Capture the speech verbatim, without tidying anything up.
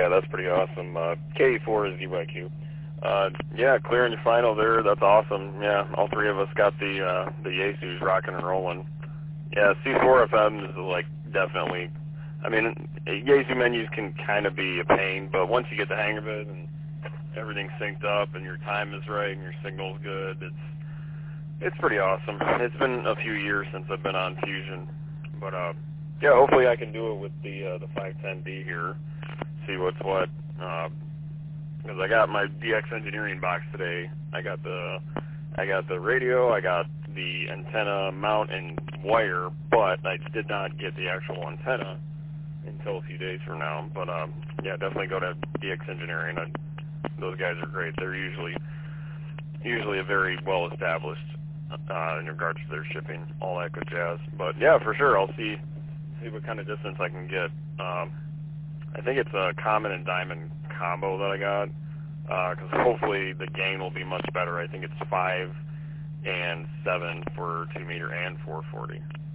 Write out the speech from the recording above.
Yeah, that's pretty awesome. Uh, K four is D Y Q. Uh, yeah, clearing your final there. That's awesome. Yeah, all three of us got the uh, the Yaesus rocking and rolling. Yeah, C four F M is like definitely. I mean, Yaesu menus can kind of be a pain, but once you get the hang of it and everything's synced up and your time is right and your signal's good, it's it's pretty awesome. It's been a few years since I've been on Fusion, but uh, yeah, hopefully I can do it with the uh, the five ten D here. See what's what. Uh, Because I got my D X Engineering box today. I got the I got the radio, I got the antenna mount and wire, but I did not get the actual antenna until a few days from now. But um, yeah, definitely go to D X Engineering. I, those guys are great. They're usually usually a very well established uh, in regards to their shipping, all that good jazz. But yeah, for sure, I'll see see what kind of distance I can get. Um, I think it's a common and diamond combo that I got, because uh, hopefully the gain will be much better. I think it's five and seven for two meter and four forty.